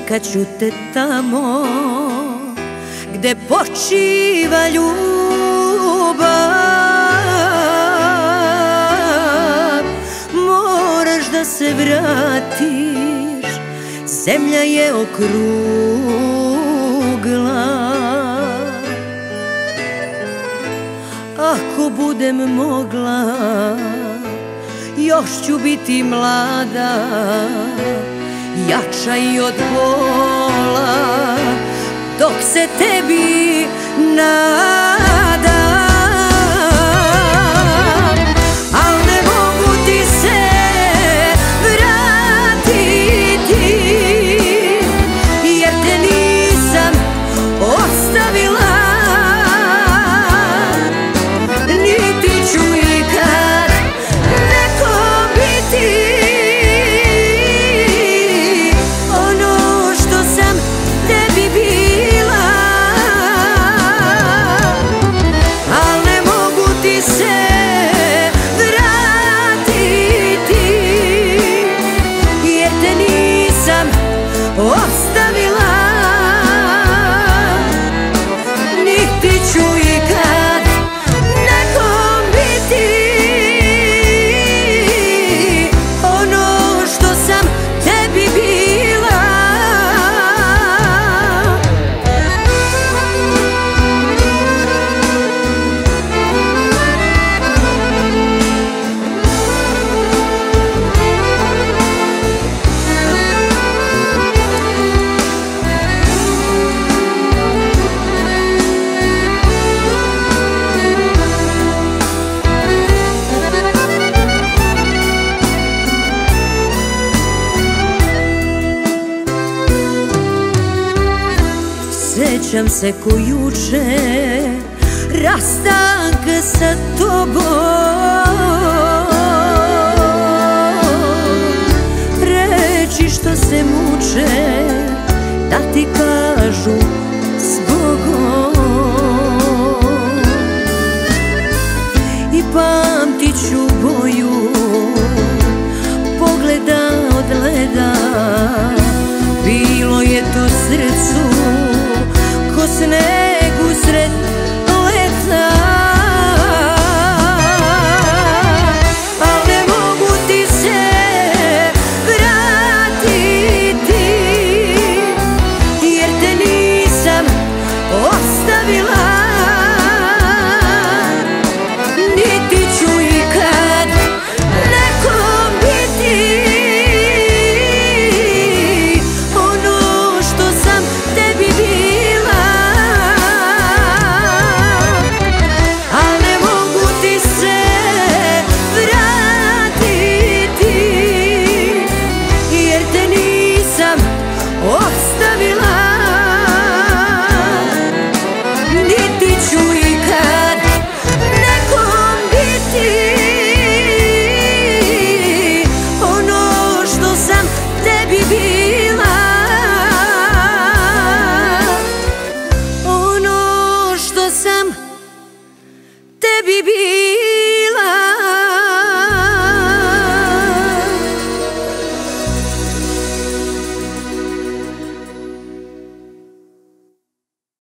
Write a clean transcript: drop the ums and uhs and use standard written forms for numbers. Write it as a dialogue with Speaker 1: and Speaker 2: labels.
Speaker 1: Čekat ću te tamo gde počiva ljubav. Moraš da se vratiš, zemlja je okrugla. Ako budem mogla, još ću biti mlada, jača i od bola, dok se tebi nadam. Al ne mogu ti se vratiti, jer te nisam ostavila, niti ću ikad neko biti ono što sam tebi bila. Al ne mogu ti se vratiti, jer te nisam ostavila, niti ću ikad nekom biti ono što sam tebi bila. Sjećam se ko juče rastanka sa tobom, reči što se muče da ti kažu zbogom. I pamtit ću boju pogleda od leda, bilo je to srcu ko sneg.